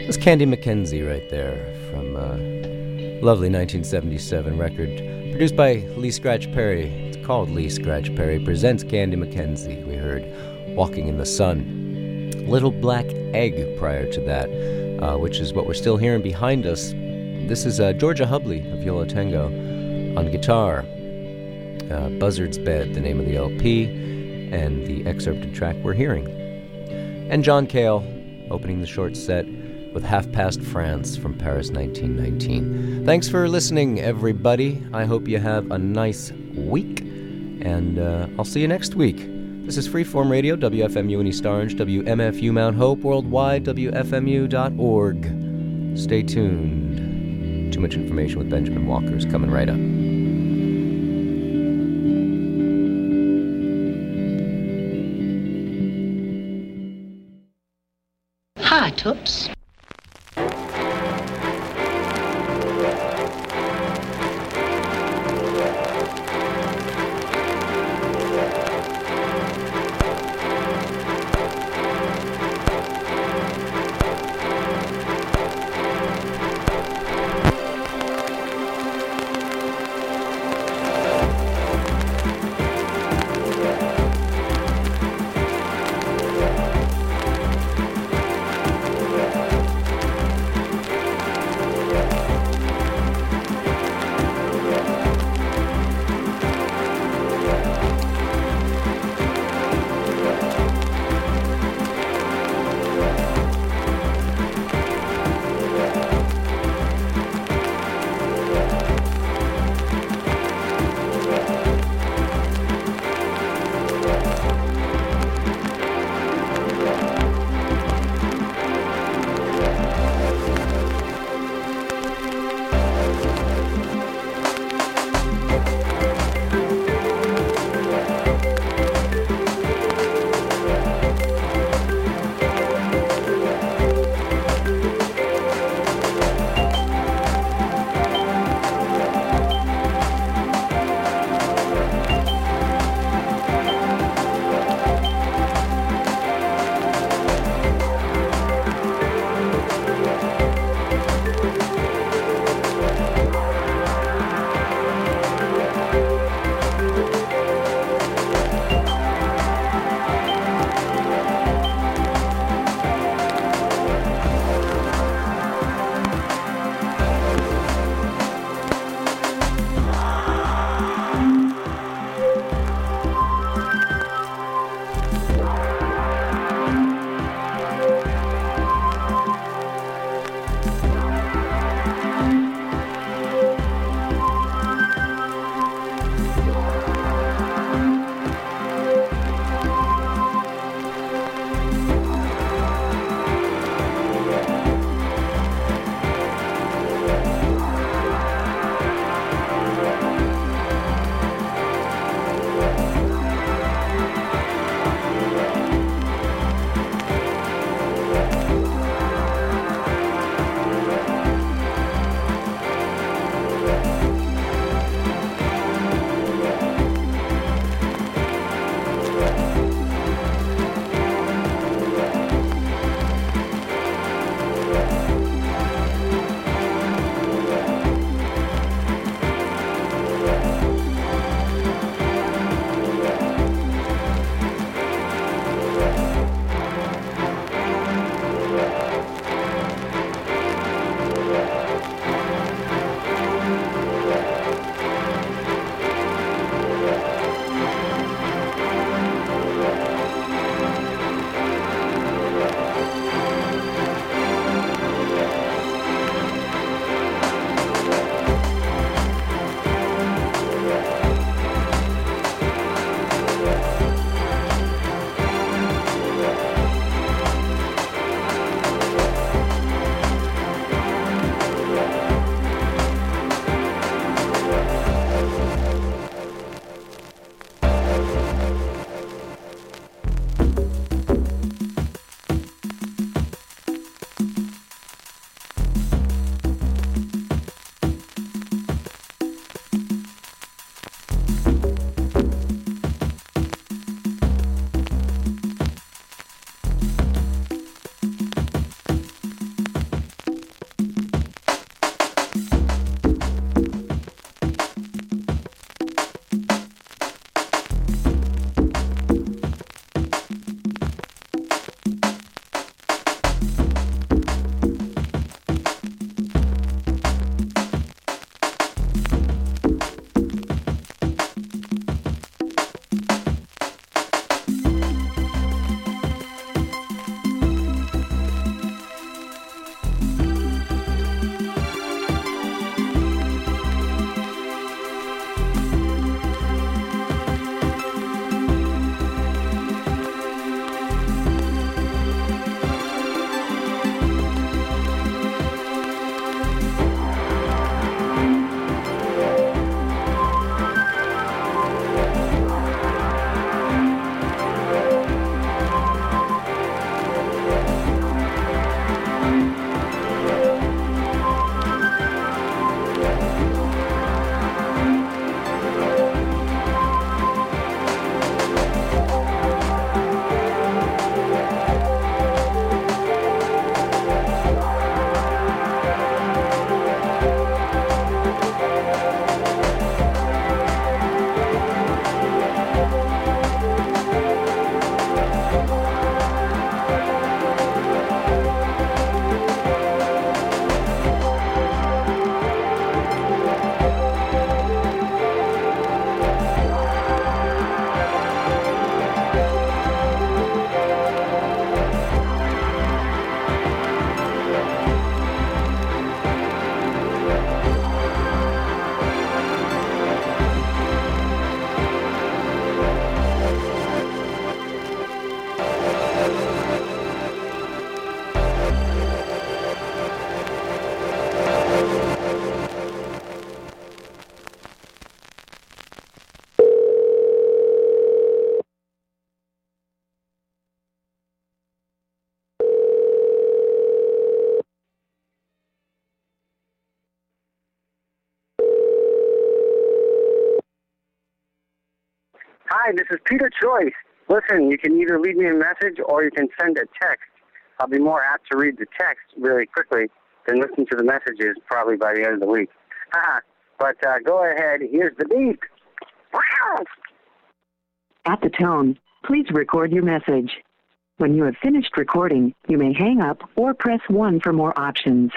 That's Candy McKenzie right there from a lovely 1977 record produced by Lee Scratch Perry. It's called Lee Scratch Perry Presents Candy McKenzie. We heard Walking in the Sun. Little Black Egg prior to that, which is what we're still hearing behind us. This is Georgia Hubley of Yo La Tengo on guitar. Buzzard's Bed, the name of the LP, and the excerpted track we're hearing. And John Cale opening the short set with Half Past France from Paris 1919. Thanks for listening, everybody. I hope you have a nice week, and I'll see you next week. This is Freeform Radio, WFMU in East Orange, WMFU Mount Hope, worldwide, WFMU.org. Stay tuned. Too Much Information with Benjamin Walker is coming right up. Hi, Toops. Hi, this is Peter Choice. Listen, you can either leave me a message or you can send a text. I'll be more apt to read the text really quickly than listen to the messages probably by the end of the week. But go ahead. Here's the beep. At the tone, please record your message. When you have finished recording, you may hang up or press 1 for more options.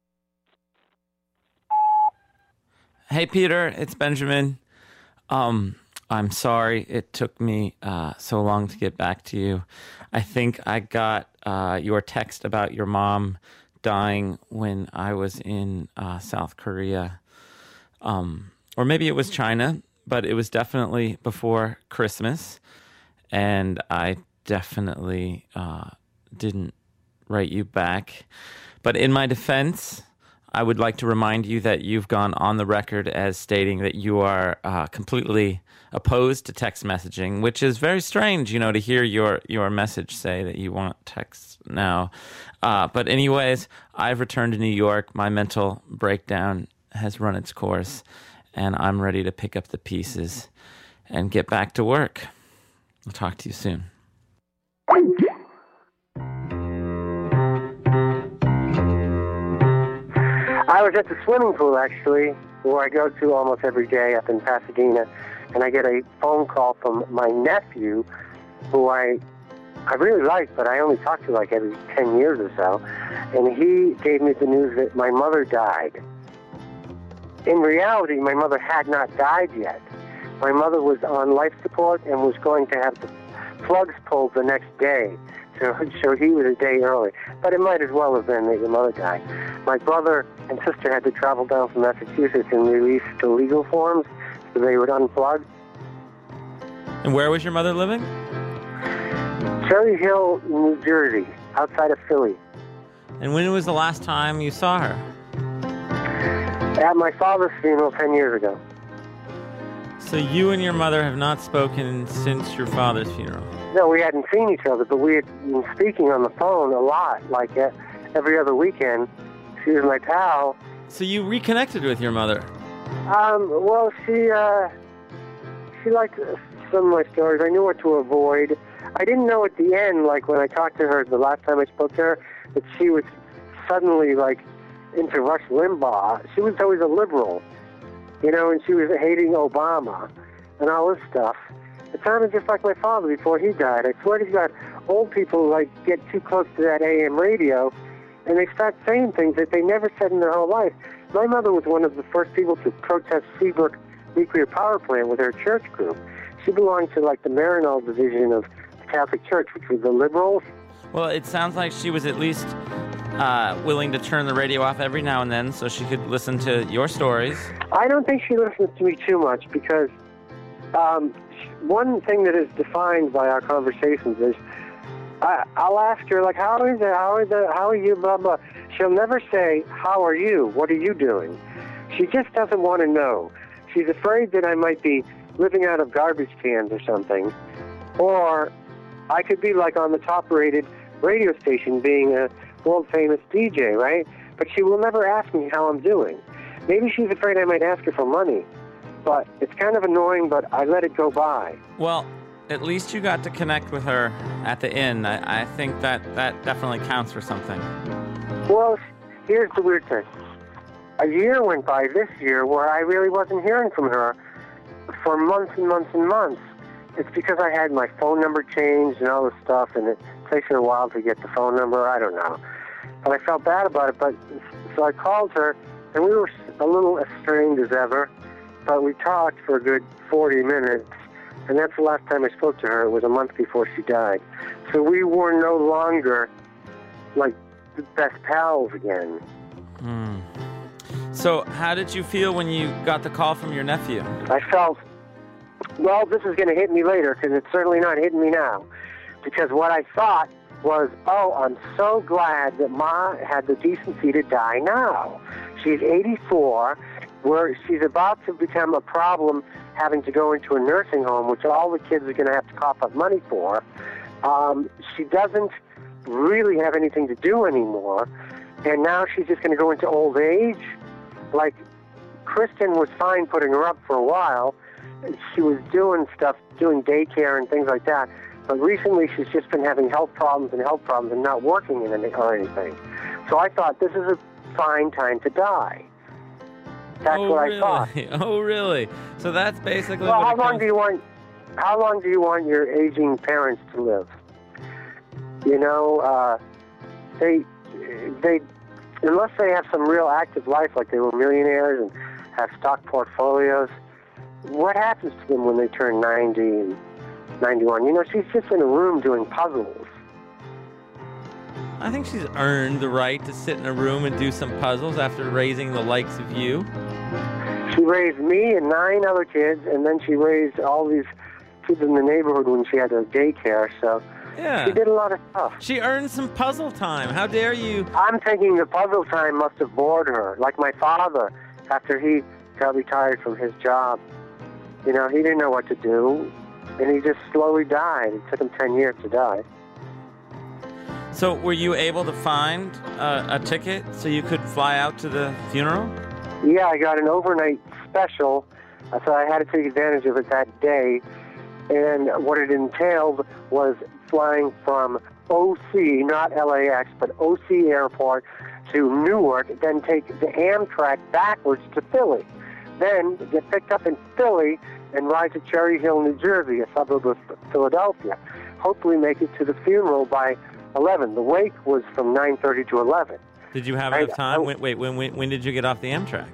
Hey, Peter, it's Benjamin. I'm sorry it took me so long to get back to you. I think I got your text about your mom dying when I was in South Korea. Or maybe it was China, but it was definitely before Christmas. And I definitely didn't write you back. But in my defense, I would like to remind you that you've gone on the record as stating that you are completely opposed to text messaging, which is very strange, to hear your message say that you want text now. But anyways, I've returned to New York. My mental breakdown has run its course, and I'm ready to pick up the pieces and get back to work. I'll talk to you soon. I was at the swimming pool, actually, where I go to almost every day up in Pasadena, and I get a phone call from my nephew, who I really like, but I only talk to like every 10 years or so, and he gave me the news that my mother died. In reality, my mother had not died yet. My mother was on life support and was going to have the plugs pulled the next day, so he was a day early. But it might as well have been that your mother died. My brother and sister had to travel down from Massachusetts and release the legal forms so they would unplug. And where was your mother living? Cherry Hill, New Jersey, outside of Philly. And when was the last time you saw her? At my father's funeral 10 years ago. So you and your mother have not spoken since your father's funeral? No, we hadn't seen each other, but we had been speaking on the phone a lot, like every other weekend. She was my pal. So you reconnected with your mother? Well, she liked some of my stories. I knew what to avoid. I didn't know at the end, like when I talked to her the last time I spoke to her, that she was suddenly like into Rush Limbaugh. She was always a liberal, and she was hating Obama and all this stuff. It sounded just like my father before he died. I swear to God, old people like get too close to that AM radio, and they start saying things that they never said in their whole life. My mother was one of the first people to protest Seabrook nuclear power plant with her church group. She belonged to like the Maryknoll division of the Catholic Church, which was the liberals. Well, it sounds like she was at least willing to turn the radio off every now and then so she could listen to your stories. I don't think she listens to me too much because one thing that is defined by our conversations is I'll ask her, like, how is it? How are you? Blah, blah. She'll never say, how are you? What are you doing? She just doesn't want to know. She's afraid that I might be living out of garbage cans or something. Or I could be, like, on the top-rated radio station being a world-famous DJ, right? But she will never ask me how I'm doing. Maybe she's afraid I might ask her for money. But it's kind of annoying, but I let it go by. Well, at least you got to connect with her at the inn. I think that definitely counts for something. Well, here's the weird thing. A year went by this year where I really wasn't hearing from her for months and months and months. It's because I had my phone number changed and all this stuff, and it takes her a while to get the phone number. I don't know. But I felt bad about it. So I called her, and we were a little estranged as ever. But we talked for a good 40 minutes, and that's the last time I spoke to her. It was a month before she died. So we were no longer, like, the best pals again. So how did you feel when you got the call from your nephew? I felt, well, this is going to hit me later, because it's certainly not hitting me now. Because what I thought was, oh, I'm so glad that Ma had the decency to die now. She's 84, where she's about to become a problem having to go into a nursing home, which all the kids are going to have to cough up money for. She doesn't really have anything to do anymore, and now she's just going to go into old age. Like, Kristen was fine putting her up for a while, she was doing daycare and things like that. But recently she's just been having health problems and not working in or anything. So I thought, this is a fine time to die. That's what I thought. Oh, really? So that's basically well, what how long do you want your aging parents to live? You know, they unless they have some real active life, like they were millionaires and have stock portfolios, what happens to them when they turn 90 and 91? You know, she's just in a room doing puzzles. I think she's earned the right to sit in a room and do some puzzles after raising the likes of you. She raised me and 9 other kids, and then she raised all these kids in the neighborhood when she had her daycare, so yeah. She did a lot of stuff. She earned some puzzle time. How dare you? I'm thinking the puzzle time must have bored her, like my father, after he got retired from his job. You know, he didn't know what to do, and he just slowly died. It took him 10 years to die. So were you able to find a ticket so you could fly out to the funeral? Yeah, I got an overnight special, so I had to take advantage of it that day. And what it entailed was flying from OC, not LAX, but OC Airport to Newark, then take the Amtrak backwards to Philly. Then get picked up in Philly and ride to Cherry Hill, New Jersey, a suburb of Philadelphia. Hopefully make it to the funeral by 11. The wake was from 9:30 to 11. Did you have enough time? When did you get off the Amtrak?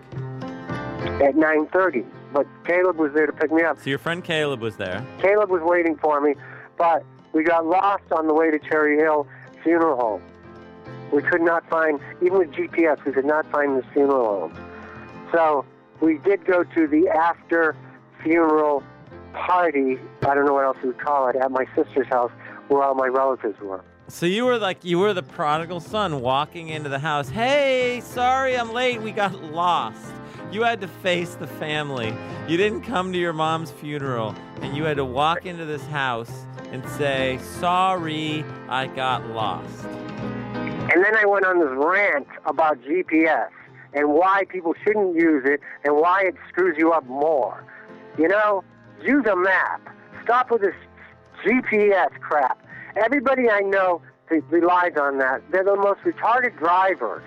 At 9:30. But Caleb was there to pick me up. So your friend Caleb was there. Caleb was waiting for me, but we got lost on the way to Cherry Hill Funeral Home. We could not find, even with GPS, we could not find this funeral home. So we did go to the after-funeral party, I don't know what else you would call it, at my sister's house where all my relatives were. So you were the prodigal son walking into the house. Hey, sorry I'm late, we got lost. You had to face the family. You didn't come to your mom's funeral, and you had to walk into this house and say, sorry, I got lost. And then I went on this rant about GPS and why people shouldn't use it and why it screws you up more. You know, use a map. Stop with this GPS crap. Everybody I know relies on that. They're the most retarded drivers.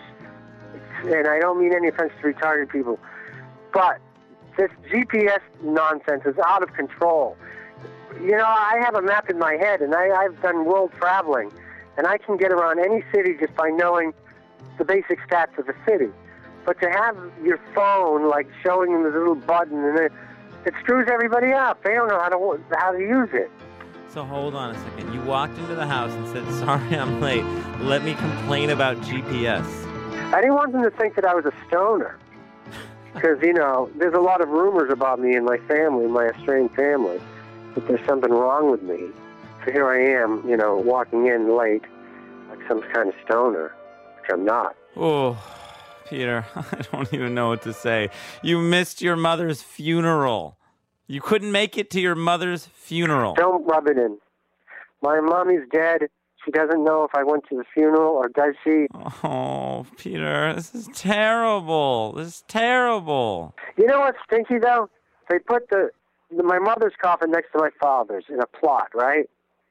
And I don't mean any offense to retarded people. But this GPS nonsense is out of control. You know, I have a map in my head, and I've done world traveling, and I can get around any city just by knowing the basic stats of the city. But to have your phone, like, showing them this little button, and it screws everybody up. They don't know how to use it. So hold on a second. You walked into the house and said, sorry, I'm late. Let me complain about GPS. I didn't want them to think that I was a stoner. Because, you know, there's a lot of rumors about me and my family, my estranged family, that there's something wrong with me. So here I am, you know, walking in late like some kind of stoner, which I'm not. Oh, Peter, I don't even know what to say. You missed your mother's funeral. You couldn't make it to your mother's funeral. Don't rub it in. My mommy's dead. She doesn't know if I went to the funeral, or does she? Oh, Peter, this is terrible. This is terrible. You know what's stinky, though? They put my mother's coffin next to my father's in a plot, right?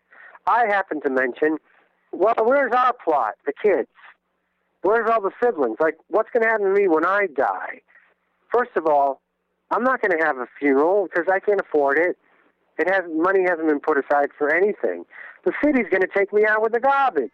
I happen to mention, well, where's our plot, the kids? Where's all the siblings? Like, what's going to happen to me when I die? First of all, I'm not going to have a funeral because I can't afford it. Money hasn't been put aside for anything. The city's going to take me out with the garbage.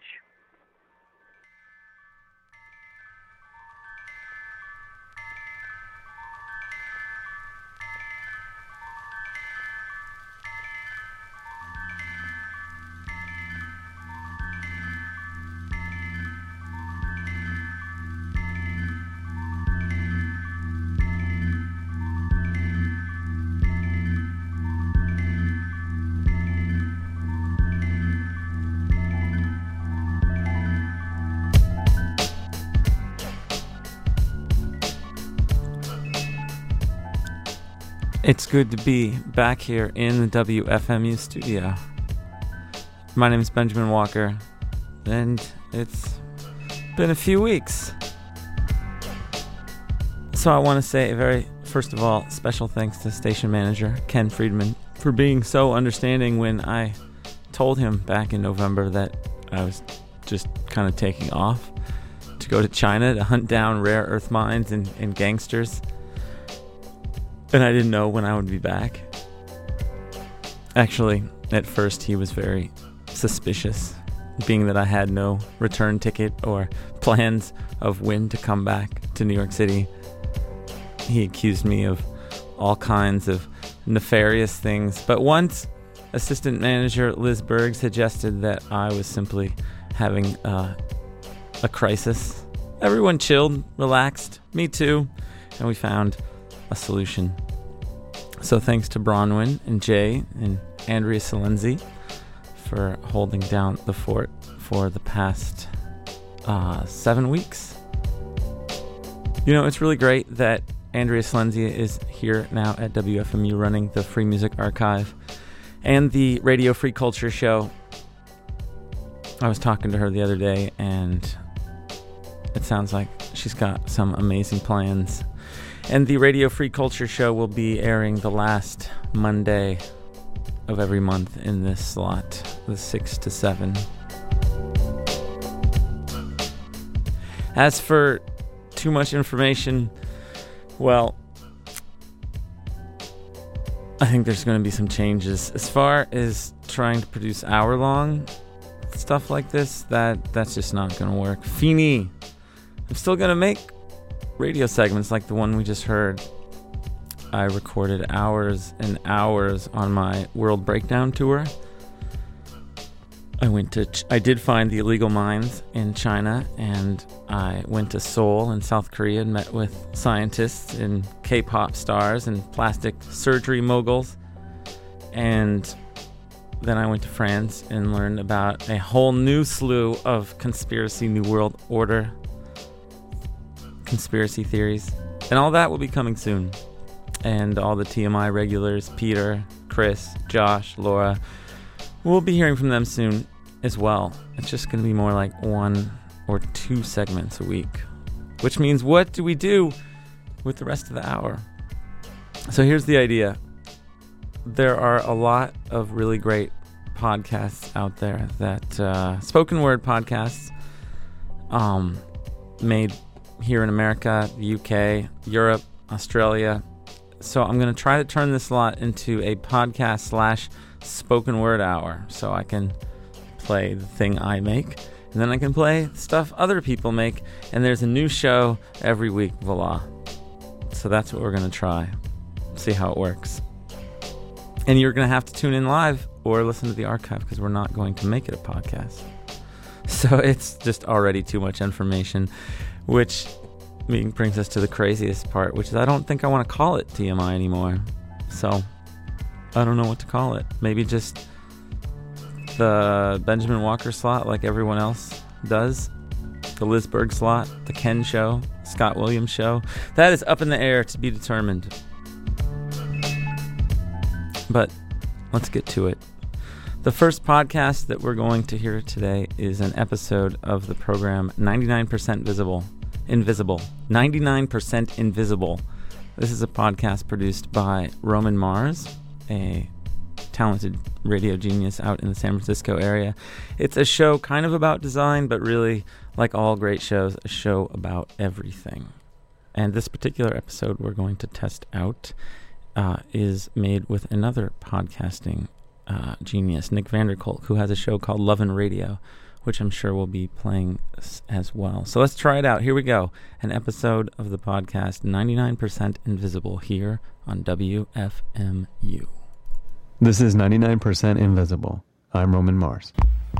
It's good to be back here in the WFMU studio. My name is Benjamin Walker, and it's been a few weeks. So I want to say a very first of all, special thanks to station manager Ken Friedman for being so understanding when I told him back in November that I was just kind of taking off to go to China to hunt down rare earth mines and gangsters. And I didn't know when I would be back. Actually, at first he was very suspicious, being that I had no return ticket or plans of when to come back to New York City. He accused me of all kinds of nefarious things. But once assistant manager Liz Berg suggested that I was simply having a crisis, everyone chilled, relaxed, me too, and we found a solution. So thanks to Bronwyn and Jay and Andrea Salenzi for holding down the fort for the past 7 weeks. You know, it's really great that Andrea Salenzi is here now at WFMU running the Free Music Archive and the Radio Free Culture Show. I was talking to her the other day, and it sounds like she's got some amazing plans. And the Radio Free Culture Show will be airing the last Monday of every month in this slot, the 6 to 7. As for too much information, well, I think there's going to be some changes. As far as trying to produce hour-long stuff like this, that's just not going to work. Fini, I'm still going to make radio segments like the one we just heard. I recorded hours and hours on my World Breakdown tour. I did find the illegal mines in China, and I went to Seoul in South Korea and met with scientists and K-pop stars and plastic surgery moguls. And then I went to France and learned about a whole new slew of conspiracy, New World Order conspiracy theories. And all that will be coming soon. And all the TMI regulars, Peter, Chris, Josh, Laura, we'll be hearing from them soon as well. It's just going to be more like 1 or 2 segments a week. Which means, what do we do with the rest of the hour? So here's the idea. There are a lot of really great podcasts out there that spoken word podcasts made here in America, the UK, Europe, Australia. So I'm going to try to turn this lot into a podcast / spoken word hour, so I can play the thing I make, and then I can play stuff other people make, and there's a new show every week, voila. So that's what we're going to try. See how it works. And you're going to have to tune in live or listen to the archive, because we're not going to make it a podcast. So it's just already too much information, which brings us to the craziest part, which is I don't think I want to call it TMI anymore. So I don't know what to call it. Maybe just the Benjamin Walker slot like everyone else does. The Liz Berg slot, the Ken show, Scott Williams show. That is up in the air to be determined. But let's get to it. The first podcast that we're going to hear today is an episode of the program 99% Invisible. 99% Invisible. This is a podcast produced by Roman Mars, a talented radio genius out in the San Francisco area. It's a show kind of about design, but really, like all great shows, a show about everything. And this particular episode we're going to test out is made with another podcasting genius, Nick Vanderkolk, who has a show called Love and Radio, which I'm sure will be playing as well. So let's try it out. Here we go. An episode of the podcast 99% Invisible here on WFMU. This is 99% Invisible. I'm Roman Mars.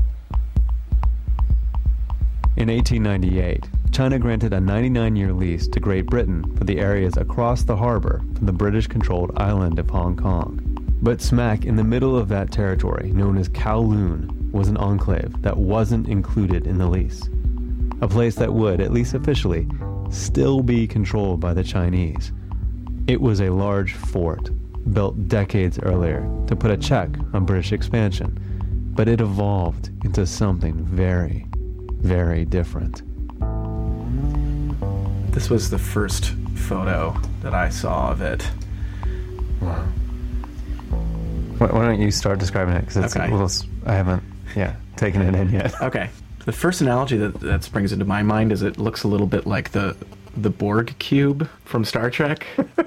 In 1898, China granted a 99-year lease to Great Britain for the areas across the harbor from the British-controlled island of Hong Kong. But smack in the middle of that territory, known as Kowloon, was an enclave that wasn't included in the lease. A place that would, at least officially, still be controlled by the Chinese. It was a large fort, built decades earlier to put a check on British expansion, but it evolved into something very, very different. This was the first photo that I saw of it. Wow. Why don't you start describing it? Because it's a little, I haven't taken it in yet. Okay. The first analogy that springs into my mind is it looks a little bit like the Borg cube from Star Trek.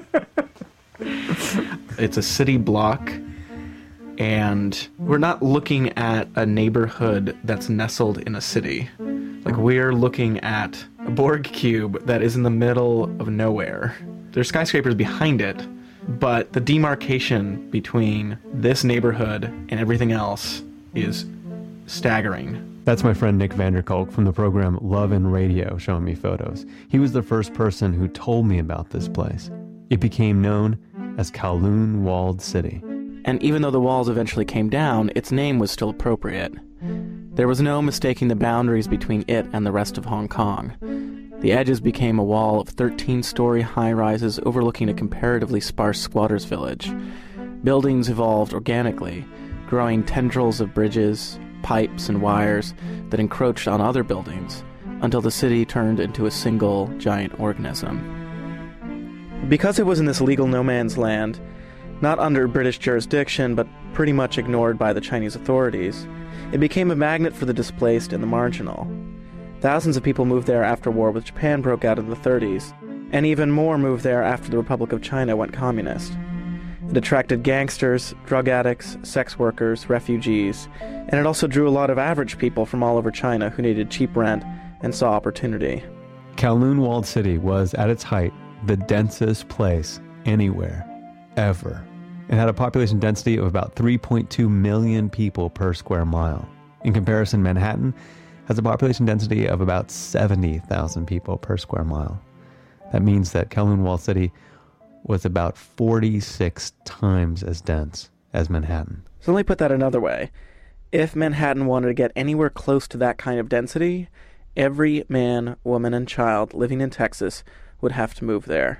It's a city block, and we're not looking at a neighborhood that's nestled in a city. Like, we're looking at a Borg cube that is in the middle of nowhere. There's skyscrapers behind it, but the demarcation between this neighborhood and everything else is staggering. That's my friend Nick Vanderkolk from the program Love and Radio showing me photos. He was the first person who told me about this place. It became known as Kowloon Walled City. And even though the walls eventually came down, its name was still appropriate. There was no mistaking the boundaries between it and the rest of Hong Kong. The edges became a wall of 13-story high-rises overlooking a comparatively sparse squatters' village. Buildings evolved organically, growing tendrils of bridges, pipes, and wires that encroached on other buildings until the city turned into a single giant organism. Because it was in this legal no-man's land, not under British jurisdiction, but pretty much ignored by the Chinese authorities, it became a magnet for the displaced and the marginal. Thousands of people moved there after war with Japan broke out in the 30s, and even more moved there after the Republic of China went communist. It attracted gangsters, drug addicts, sex workers, refugees, and it also drew a lot of average people from all over China who needed cheap rent and saw opportunity. Kowloon Walled City was, at its height, the densest place anywhere, ever. It had a population density of about 3.2 million people per square mile. In comparison, Manhattan has a population density of about 70,000 people per square mile. That means that Kowloon Walled City was about 46 times as dense as Manhattan. So let me put that another way. If Manhattan wanted to get anywhere close to that kind of density, every man, woman, and child living in Texas would have to move there.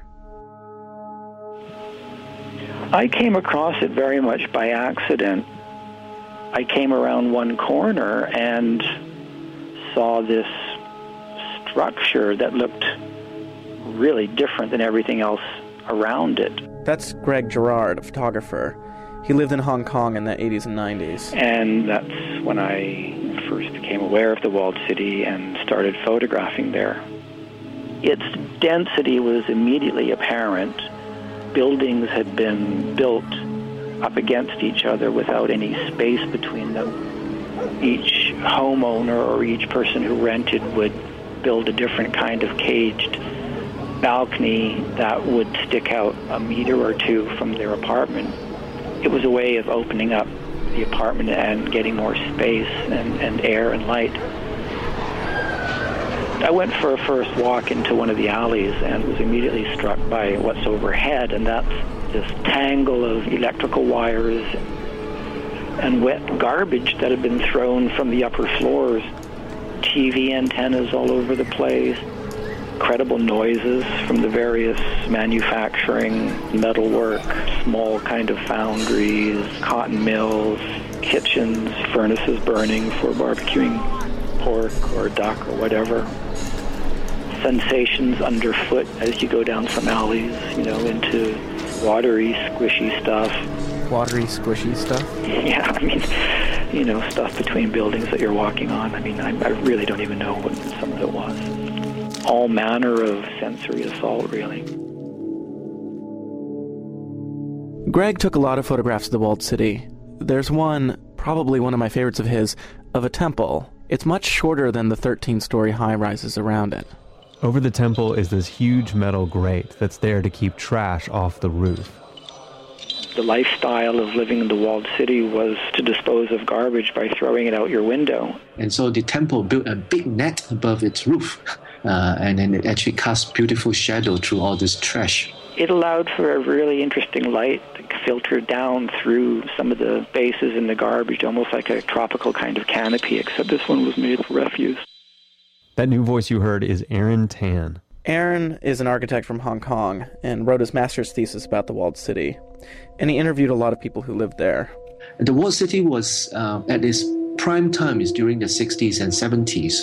I came across it very much by accident. I came around one corner and saw this structure that looked really different than everything else around it. That's Greg Girard, a photographer. He lived in Hong Kong in the 80s and 90s. And that's when I first became aware of the walled city and started photographing there. Its density was immediately apparent. Buildings had been built up against each other without any space between them. Each homeowner or each person who rented would build a different kind of caged balcony that would stick out a meter or two from their apartment. It was a way of opening up the apartment and getting more space and air and light. I went for a first walk into one of the alleys and was immediately struck by what's overhead, and that's this tangle of electrical wires and wet garbage that had been thrown from the upper floors. TV antennas all over the place, incredible noises from the various manufacturing, metalwork, small kind of foundries, cotton mills, kitchens, furnaces burning for barbecuing pork or duck or whatever. Sensations underfoot as you go down some alleys, into watery, squishy stuff. Watery, squishy stuff? Yeah, I mean, stuff between buildings that you're walking on. I mean, I really don't even know what some of it was. All manner of sensory assault, really. Greg took a lot of photographs of the walled city. There's one, probably one of my favorites of his, of a temple. It's much shorter than the 13-story high-rises around it. Over the temple is this huge metal grate that's there to keep trash off the roof. The lifestyle of living in the walled city was to dispose of garbage by throwing it out your window. And so the temple built a big net above its roof, and then it actually cast beautiful shadow through all this trash. It allowed for a really interesting light to filter down through some of the bases in the garbage, almost like a tropical kind of canopy, except this one was made of refuse. That new voice you heard is Aaron Tan. Aaron is an architect from Hong Kong and wrote his master's thesis about the walled city. And he interviewed a lot of people who lived there. The walled city was at its prime time is during the 60s and 70s.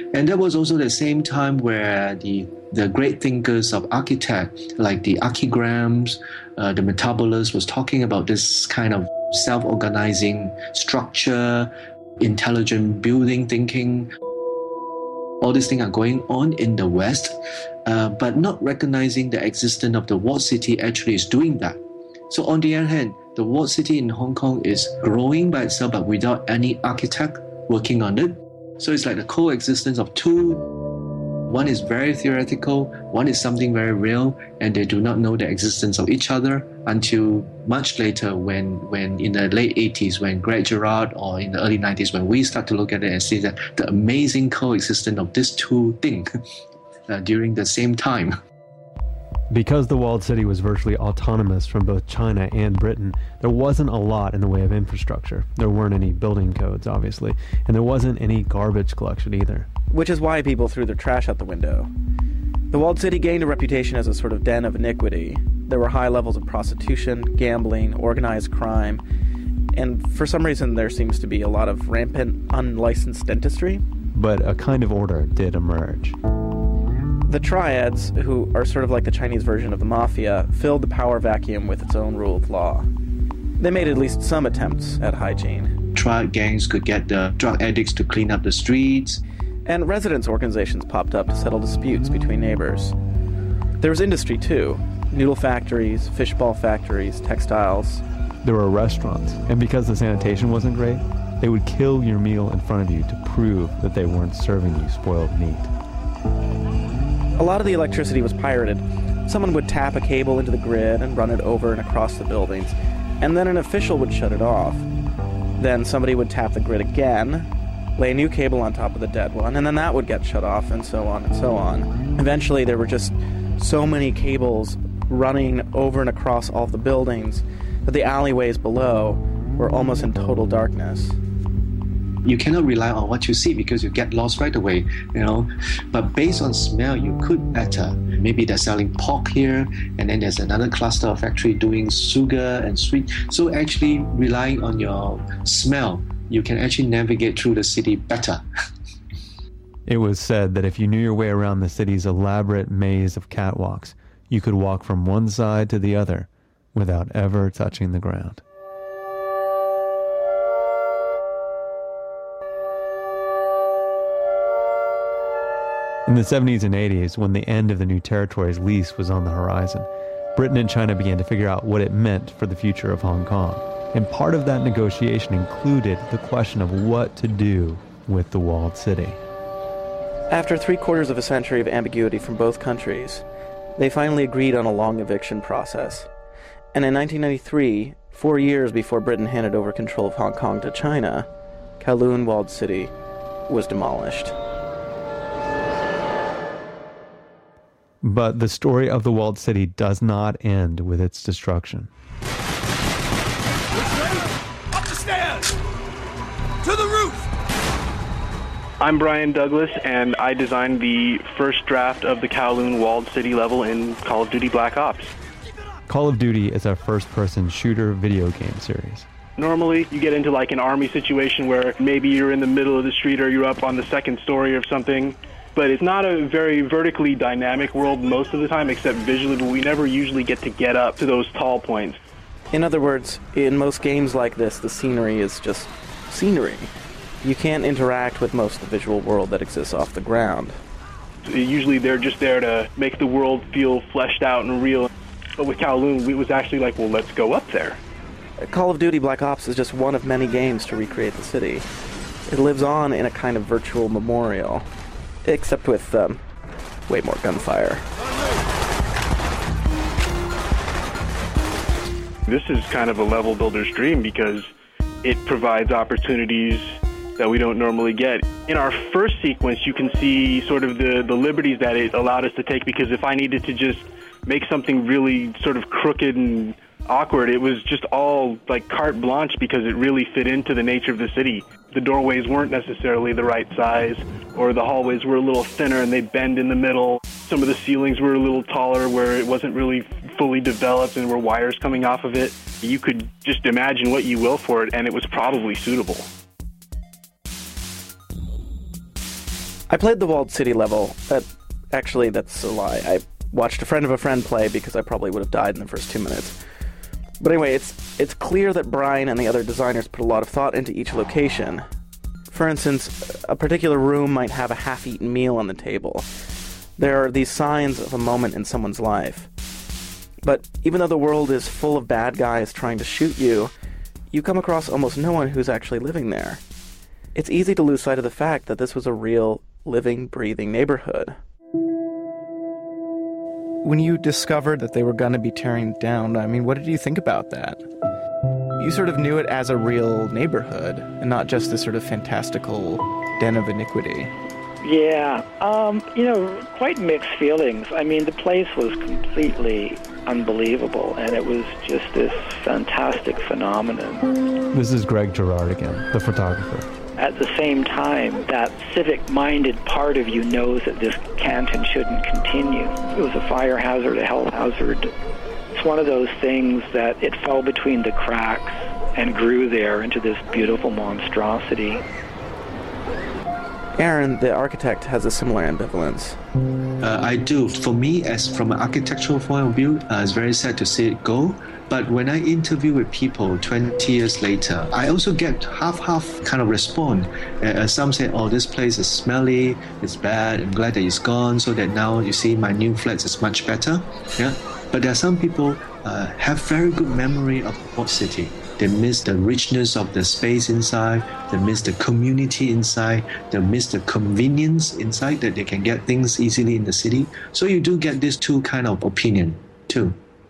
And that was also the same time where the great thinkers of architect, like the archigrams, the Metabolus, was talking about this kind of self-organizing structure, intelligent building thinking. All these things are going on in the West, but not recognizing the existence of the walled city actually is doing that. So on the other hand, the walled city in Hong Kong is growing by itself, but without any architect working on it. So it's like the coexistence of two. One is very theoretical, one is something very real, and they do not know the existence of each other until much later when in the late 80s, when Greg Girard, or in the early 90s, when we start to look at it and see that the amazing coexistence of these two things during the same time. Because the walled city was virtually autonomous from both China and Britain, there wasn't a lot in the way of infrastructure. There weren't any building codes, obviously, and there wasn't any garbage collection either. Which is why people threw their trash out the window. The walled city gained a reputation as a sort of den of iniquity. There were high levels of prostitution, gambling, organized crime, and for some reason there seems to be a lot of rampant, unlicensed dentistry. But a kind of order did emerge. The triads, who are sort of like the Chinese version of the mafia, filled the power vacuum with its own rule of law. They made at least some attempts at hygiene. Triad gangs could get the drug addicts to clean up the streets. And residents' organizations popped up to settle disputes between neighbors. There was industry too. Noodle factories, fishball factories, textiles. There were restaurants, and because the sanitation wasn't great, they would kill your meal in front of you to prove that they weren't serving you spoiled meat. A lot of the electricity was pirated. Someone would tap a cable into the grid and run it over and across the buildings, and then an official would shut it off. Then somebody would tap the grid again, lay a new cable on top of the dead one, and then that would get shut off, and so on and so on. Eventually, there were just so many cables running over and across all of the buildings that the alleyways below were almost in total darkness. You cannot rely on what you see because you get lost right away, But based on smell, you could better. Maybe they're selling pork here, and then there's another cluster of factory doing sugar and sweet. So actually relying on your smell, you can actually navigate through the city better. It was said that if you knew your way around the city's elaborate maze of catwalks, you could walk from one side to the other without ever touching the ground. In the 70s and 80s, when the end of the New Territories lease was on the horizon, Britain and China began to figure out what it meant for the future of Hong Kong. And part of that negotiation included the question of what to do with the walled city. After 3/4 of a century of ambiguity from both countries, they finally agreed on a long eviction process. And in 1993, 4 years before Britain handed over control of Hong Kong to China, Kowloon Walled City was demolished. But the story of the walled city does not end with its destruction. Up the stairs! To the roof! I'm Brian Douglas, and I designed the first draft of the Kowloon Walled City level in Call of Duty Black Ops. Call of Duty is a first-person shooter video game series. Normally, you get into like an army situation where maybe you're in the middle of the street or you're up on the second story of something. But it's not a very vertically dynamic world most of the time, except visually, but we never usually get up to those tall points. In other words, in most games like this, the scenery is just scenery. You can't interact with most of the visual world that exists off the ground. Usually they're just there to make the world feel fleshed out and real. But with Kowloon, it was actually like, well, let's go up there. Call of Duty Black Ops is just one of many games to recreate the city. It lives on in a kind of virtual memorial. Except with way more gunfire. This is kind of a level builder's dream because it provides opportunities that we don't normally get. In our first sequence, you can see sort of the liberties that it allowed us to take, because if I needed to just make something really sort of crooked and awkward, it was just all like carte blanche because it really fit into the nature of the city. The doorways weren't necessarily the right size, or the hallways were a little thinner and they'd bend in the middle. Some of the ceilings were a little taller where it wasn't really fully developed and were wires coming off of it. You could just imagine what you will for it, and it was probably suitable. I played the walled city level. Actually, that's a lie. I watched a friend of a friend play because I probably would have died in the first 2 minutes. But anyway, it's clear that Brian and the other designers put a lot of thought into each location. For instance, a particular room might have a half-eaten meal on the table. There are these signs of a moment in someone's life. But even though the world is full of bad guys trying to shoot you, you come across almost no one who's actually living there. It's easy to lose sight of the fact that this was a real, living, breathing neighborhood. When you discovered that they were going to be tearing it down, I mean, what did you think about that? You sort of knew it as a real neighborhood and not just this sort of fantastical den of iniquity. Yeah, quite mixed feelings. I mean, the place was completely unbelievable, and it was just this fantastic phenomenon. This is Greg Girard again, the photographer. At the same time, that civic-minded part of you knows that this can't and shouldn't continue. It was a fire hazard, a health hazard. It's one of those things that it fell between the cracks and grew there into this beautiful monstrosity. Aaron, the architect, has a similar ambivalence. I do. For me, as from an architectural point of view, it's very sad to see it go. But when I interview with people 20 years later, I also get half kind of respond. Some say, oh, this place is smelly, it's bad, I'm glad that it's gone, so that now you see my new flat is much better. Yeah. But there are some people have very good memory of Port City. They miss the richness of the space inside, they miss the community inside, they miss the convenience inside that they can get things easily in the city. So you do get these two kind of opinion too.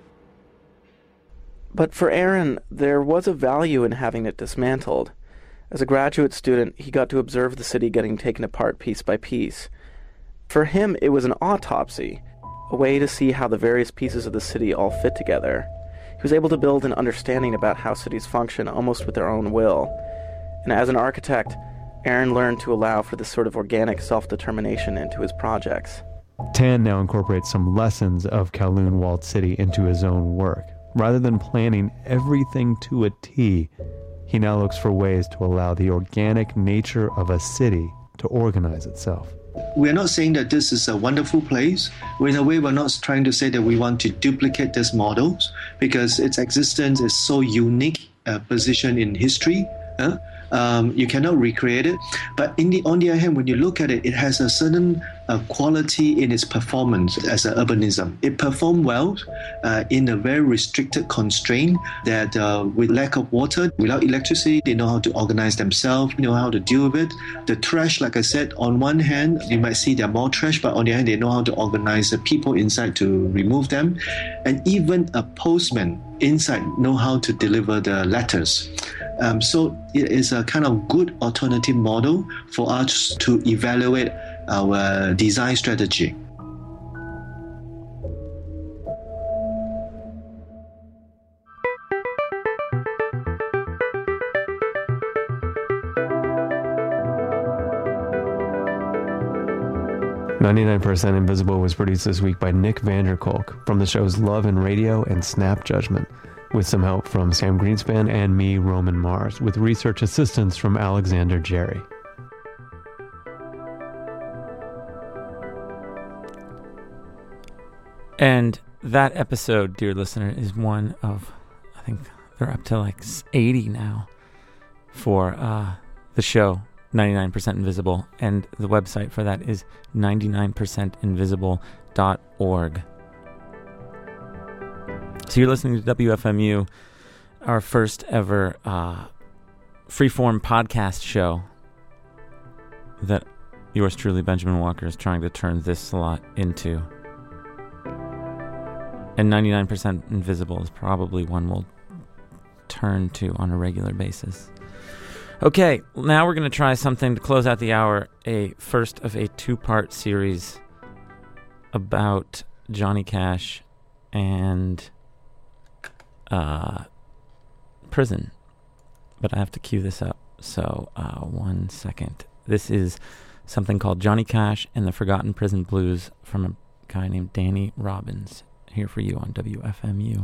But for Aaron, there was a value in having it dismantled. As a graduate student, he got to observe the city getting taken apart piece by piece. For him, it was an autopsy, a way to see how the various pieces of the city all fit together. He was able to build an understanding about how cities function almost with their own will. And as an architect, Aaron learned to allow for this sort of organic self-determination into his projects. Tan now incorporates some lessons of Kowloon Walled City into his own work. Rather than planning everything to a T, he now looks for ways to allow the organic nature of a city to organize itself. We're not saying that this is a wonderful place. In a way, we're not trying to say that we want to duplicate these models because its existence is so unique position in history. You cannot recreate it. But on the other hand, when you look at it, it has a certain quality in its performance as an urbanism. It performed well in a very restricted constraint that with lack of water, without electricity, they know how to organize themselves, know how to deal with it. The trash, like I said, on one hand, you might see there are more trash, but on the other hand, they know how to organize the people inside to remove them. And even a postman inside know how to deliver the letters. So it is a kind of good alternative model for us to evaluate our design strategy. "99% Invisible" was produced this week by Nick Vanderkolk from the shows Love and Radio and Snap Judgment, with some help from Sam Greenspan and me, Roman Mars, with research assistance from Alexander Jerry. And that episode, dear listener, is one of, I think they're up to like 80 now for the show 99% Invisible. And the website for that is 99percentinvisible.org. So you're listening to WFMU, our first ever freeform podcast show that yours truly, Benjamin Walker, is trying to turn this slot into. And 99% Invisible is probably one we'll turn to on a regular basis. Okay, now we're going to try something to close out the hour, a first of a two-part series about Johnny Cash and prison. But I have to cue this up, so 1 second. This is something called Johnny Cash and the Forgotten Prison Blues from a guy named Danny Robbins, here for you on WFMU.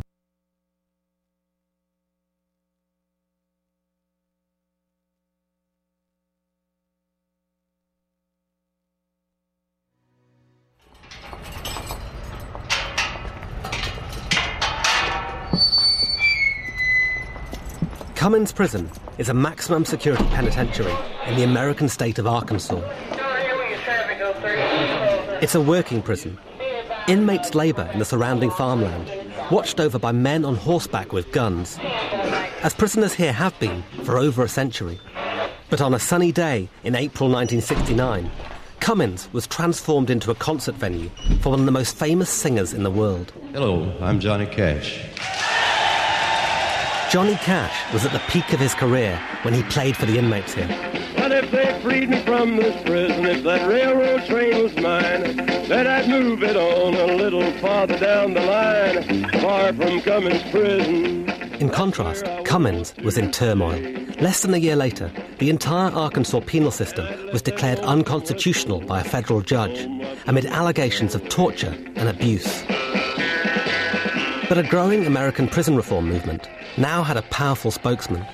Cummins Prison is a maximum security penitentiary in the American state of Arkansas. It's a working prison. Inmates labour in the surrounding farmland, watched over by men on horseback with guns, as prisoners here have been for over a century. But on a sunny day in April 1969, Cummins was transformed into a concert venue for one of the most famous singers in the world. Hello, I'm Johnny Cash. Johnny Cash was at the peak of his career when he played for the inmates here. But if they freed me from this prison, if that railroad train was mine, then I'd move it on a little farther down the line, far from Cummins Prison. In contrast, Cummins was in turmoil. Less than a year later, the entire Arkansas penal system was declared unconstitutional by a federal judge, amid allegations of torture and abuse. But a growing American prison reform movement now had a powerful spokesman.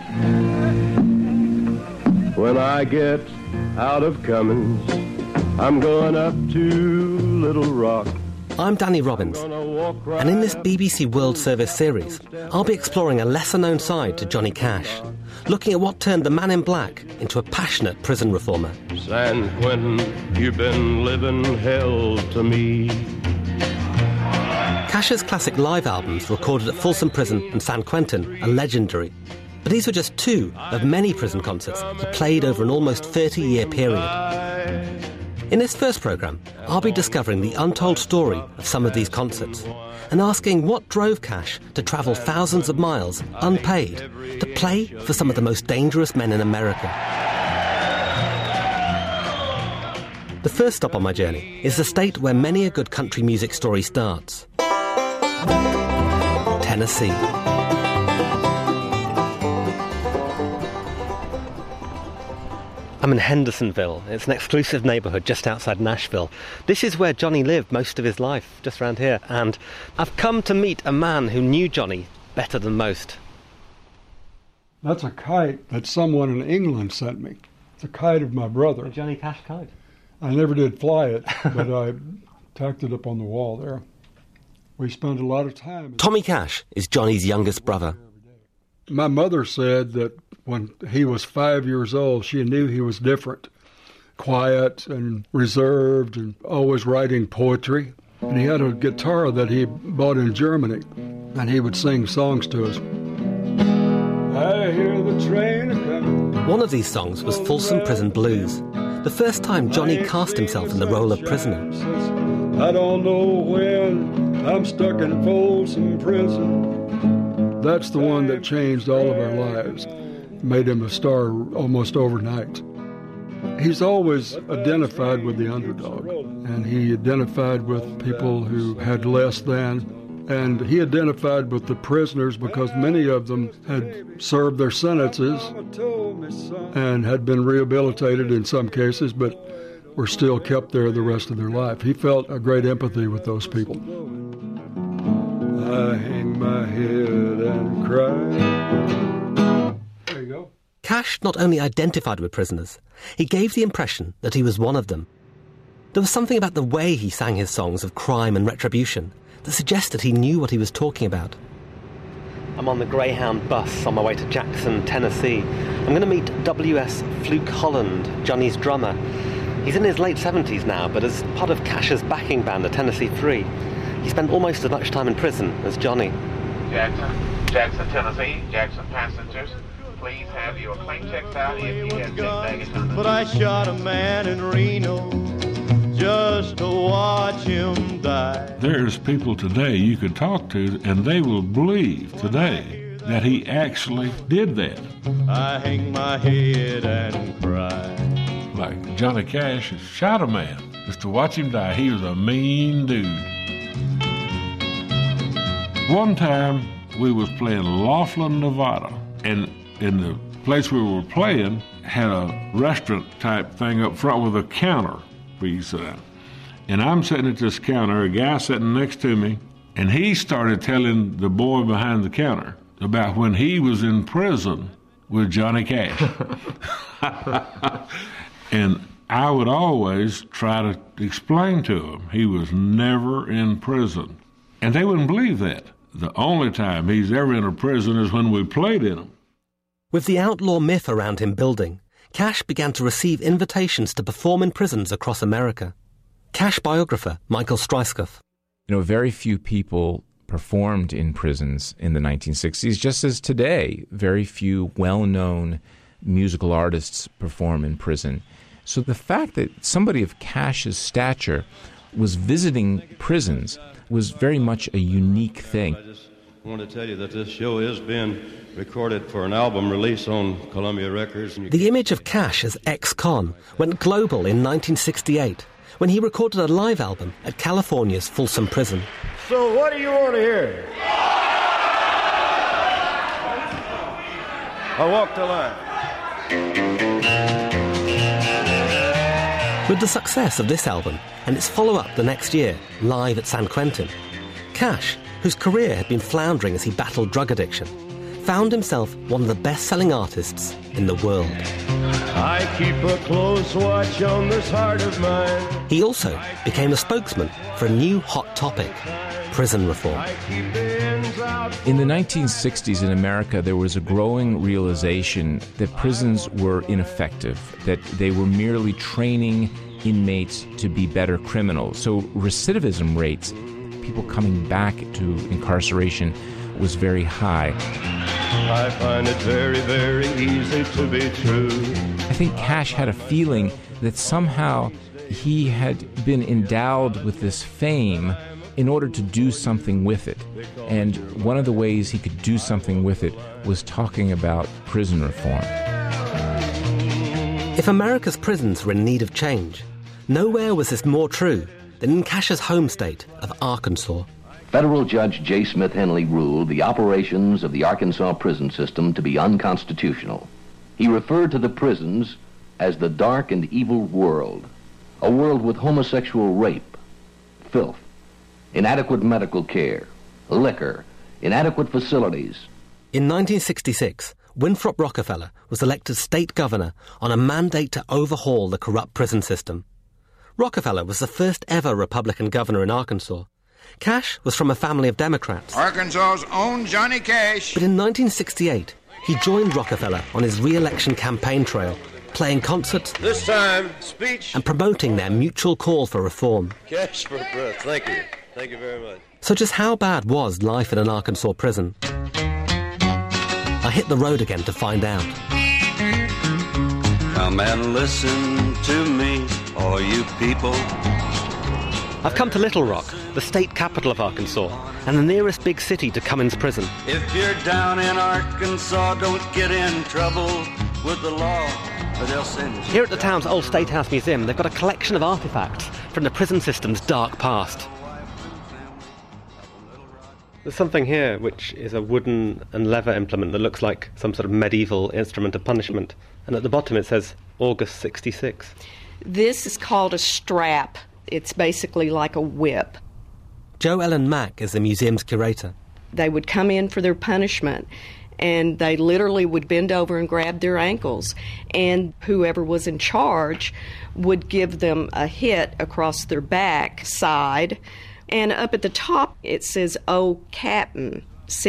When I get out of Cummins, I'm going up to Little Rock. I'm Danny Robbins, and in this BBC World Service series, I'll be exploring a lesser-known side to Johnny Cash, looking at what turned the man in black into a passionate prison reformer. San Quentin, you've been living hell to me. Cash's classic live albums recorded at Folsom Prison and San Quentin are legendary. But these were just two of many prison concerts he played over an almost 30-year period. In this first programme, I'll be discovering the untold story of some of these concerts and asking what drove Cash to travel thousands of miles, unpaid, to play for some of the most dangerous men in America. The first stop on my journey is the state where many a good country music story starts. Tennessee. I'm in Hendersonville. It's an exclusive neighbourhood just outside Nashville. This is where Johnny lived most of his life, just around here. And I've come to meet a man who knew Johnny better than most. That's a kite that someone in England sent me. It's a kite of my brother. A Johnny Cash kite? I never did fly it, but I tacked it up on the wall there. We spent a lot of time. Tommy Cash is Johnny's youngest brother. My mother said that when he was 5 years old, she knew he was different, quiet and reserved and always writing poetry. And he had a guitar that he bought in Germany, and he would sing songs to us. I hear the train coming. One of these songs was Folsom Prison Blues, the first time Johnny cast himself in the role of prisoner. I don't know when I'm stuck in Folsom Prison. That's the one that changed all of our lives, made him a star almost overnight. He's always identified with the underdog, and he identified with people who had less than, and he identified with the prisoners because many of them had served their sentences and had been rehabilitated in some cases, but were still kept there the rest of their life. He felt a great empathy with those people. I hang my head and cry. There you go. Cash not only identified with prisoners, he gave the impression that he was one of them. There was something about the way he sang his songs of crime and retribution that suggested he knew what he was talking about. I'm on the Greyhound bus on my way to Jackson, Tennessee. I'm going to meet W.S. Fluke Holland, Johnny's drummer. He's in his late 70s now, but as part of Cash's backing band, the Tennessee Three, he spent almost as much time in prison as Johnny. Jackson, Tennessee, Jackson passengers, please have your plane checks out if you have checked baggage on the... But I shot a man in Reno just to watch him die. There's people today you could talk to, and they will believe today that he actually did that. I hang my head and cry. Like Johnny Cash shot a man just to watch him die. He was a mean dude. One time we was playing Laughlin, Nevada, and in the place we were playing had a restaurant type thing up front with a counter where you sit down. And I'm sitting at this counter, a guy sitting next to me, and he started telling the boy behind the counter about when he was in prison with Johnny Cash. And I would always try to explain to him he was never in prison. And they wouldn't believe that. The only time he's ever in a prison is when we played in him. With the outlaw myth around him building, Cash began to receive invitations to perform in prisons across America. Cash biographer Michael Streiskopf. Very few people performed in prisons in the 1960s, just as today, very few well-known musical artists perform in prison. So the fact that somebody of Cash's stature was visiting prisons was very much a unique thing. I just want to tell you that this show is being recorded for an album release on Columbia Records. The image of Cash as ex-con went global in 1968 when he recorded a live album at California's Folsom Prison. So what do you want to hear? I walk the line. With the success of this album and its follow-up the next year, Live at San Quentin, Cash, whose career had been floundering as he battled drug addiction, found himself one of the best-selling artists in the world. I keep a close watch on this heart of mine. He also became a spokesman for a new hot topic, prison reform. In the 1960s in America, there was a growing realization that prisons were ineffective, that they were merely training inmates to be better criminals. So recidivism rates, people coming back to incarceration, was very high. I find it very, very easy to be true. I think Cash had a feeling that somehow he had been endowed with this fame in order to do something with it. And one of the ways he could do something with it was talking about prison reform. If America's prisons were in need of change, nowhere was this more true than in Cash's home state of Arkansas. Federal Judge J. Smith Henley ruled the operations of the Arkansas prison system to be unconstitutional. He referred to the prisons as the dark and evil world, a world with homosexual rape, filth, inadequate medical care, liquor, inadequate facilities. In 1966, Winthrop Rockefeller was elected state governor on a mandate to overhaul the corrupt prison system. Rockefeller was the first ever Republican governor in Arkansas. Cash was from a family of Democrats. Arkansas's own Johnny Cash. But in 1968, he joined Rockefeller on his re-election campaign trail, playing concerts This time, speech. and promoting their mutual call for reform. Cash for breath. Thank you. Thank you very much. So just how bad was life in an Arkansas prison? I hit the road again to find out. Come and listen to me, all you people. I've come to Little Rock, the state capital of Arkansas, and the nearest big city to Cummins Prison. If you're down in Arkansas, don't get in trouble with the law, or they'll send you. Here at the town's old State House Museum, they've got a collection of artifacts from the prison system's dark past. There's something here which is a wooden and leather implement that looks like some sort of medieval instrument of punishment. And at the bottom it says August 66. This is called a strap. It's basically like a whip. Jo Ellen Mack is the museum's curator. They would come in for their punishment, and they literally would bend over and grab their ankles, and whoever was in charge would give them a hit across their back side, and up at the top it says, "Oh, Captain,"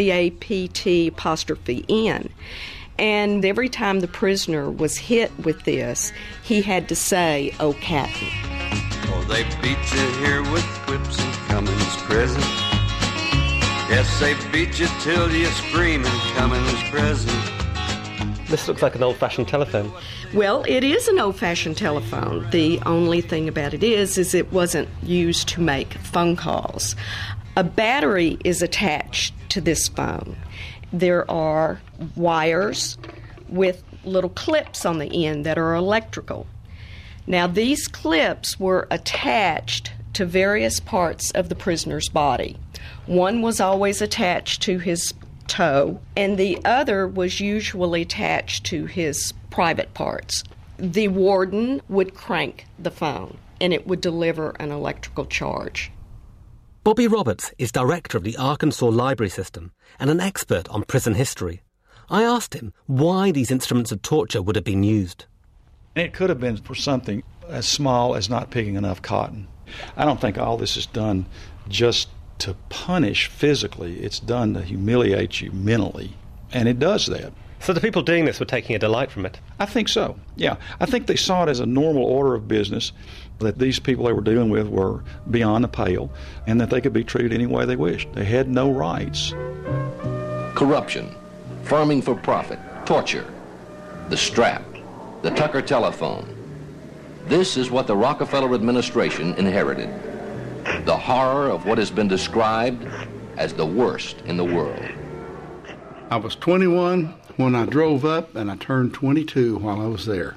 C-A-P-T''N. And every time the prisoner was hit with this, he had to say, "Oh, Captain." Oh, they beat you here with whips in Cummins Prison. Yes, they beat you till you scream in Cummins Prison. This looks like an old-fashioned telephone. Well, it is an old-fashioned telephone. The only thing about it is it wasn't used to make phone calls. A battery is attached to this phone. There are wires with little clips on the end that are electrical. Now, these clips were attached to various parts of the prisoner's body. One was always attached to his toe, and the other was usually attached to his private parts. The warden would crank the phone, and it would deliver an electrical charge. Bobby Roberts is director of the Arkansas Library System and an expert on prison history. I asked him why these instruments of torture would have been used. It could have been for something as small as not picking enough cotton. I don't think all this is done just to punish physically. It's done to humiliate you mentally. And it does that. So the people doing this were taking a delight from it? I think so, yeah. I think they saw it as a normal order of business, that these people they were dealing with were beyond the pale, and that they could be treated any way they wished. They had no rights. Corruption, farming for profit, torture, the strap, the Tucker telephone. This is what the Rockefeller administration inherited. The horror of what has been described as the worst in the world. I was 21 when I drove up, and I turned 22 while I was there.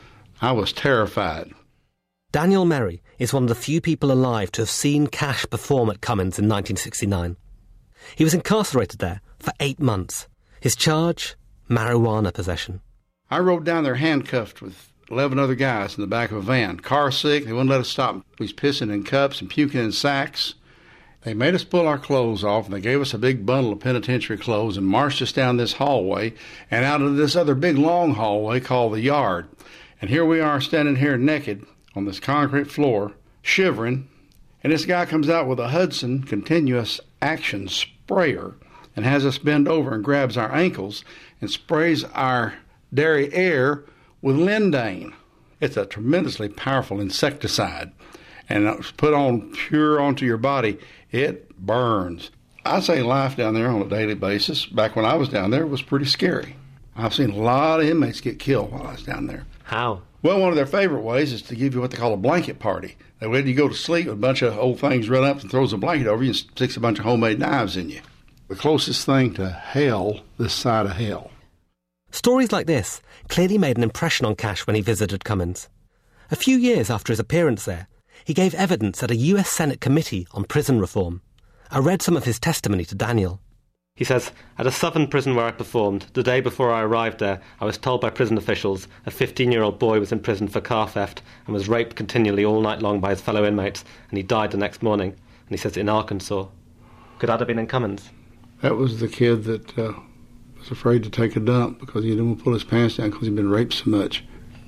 I was terrified. Daniel Merry is one of the few people alive to have seen Cash perform at Cummins in 1969. He was incarcerated there for 8 months. His charge, marijuana possession. I rode down there handcuffed with 11 other guys in the back of a van. Car sick, they wouldn't let us stop. We was pissing in cups and puking in sacks. They made us pull our clothes off, and they gave us a big bundle of penitentiary clothes and marched us down this hallway and out of this other big long hallway called the yard. And here we are standing here naked on this concrete floor, shivering, and this guy comes out with a Hudson continuous action sprayer and has us bend over and grabs our ankles and sprays our derriere with Lindane. It's a tremendously powerful insecticide, and it's put on pure onto your body. It burns. I say life down there on a daily basis, back when I was down there, was pretty scary. I've seen a lot of inmates get killed while I was down there. How? Well, one of their favorite ways is to give you what they call a blanket party. They let you go to sleep, a bunch of old things run up and throws a blanket over you and sticks a bunch of homemade knives in you. The closest thing to hell this side of hell. Stories like this clearly made an impression on Cash when he visited Cummins. A few years after his appearance there, he gave evidence at a US Senate committee on prison reform. I read some of his testimony to Daniel. He says, at a southern prison where I performed, the day before I arrived there, I was told by prison officials a 15-year-old boy was in prison for car theft and was raped continually all night long by his fellow inmates, and he died the next morning. And he says in Arkansas. Could that have been in Cummins? That was the kid that was afraid to take a dump because he didn't want to pull his pants down because he'd been raped so much.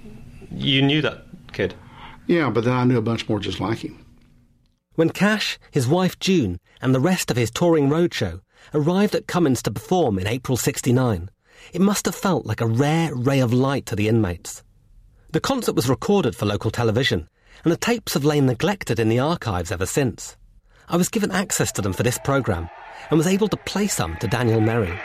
You knew that kid? Yeah, but then I knew a bunch more just like him. When Cash, his wife June, and the rest of his touring roadshow arrived at Cummins to perform in April '69, it must have felt like a rare ray of light to the inmates. The concert was recorded for local television, and the tapes have lain neglected in the archives ever since. I was given access to them for this programme, and was able to play some to Daniel Merry.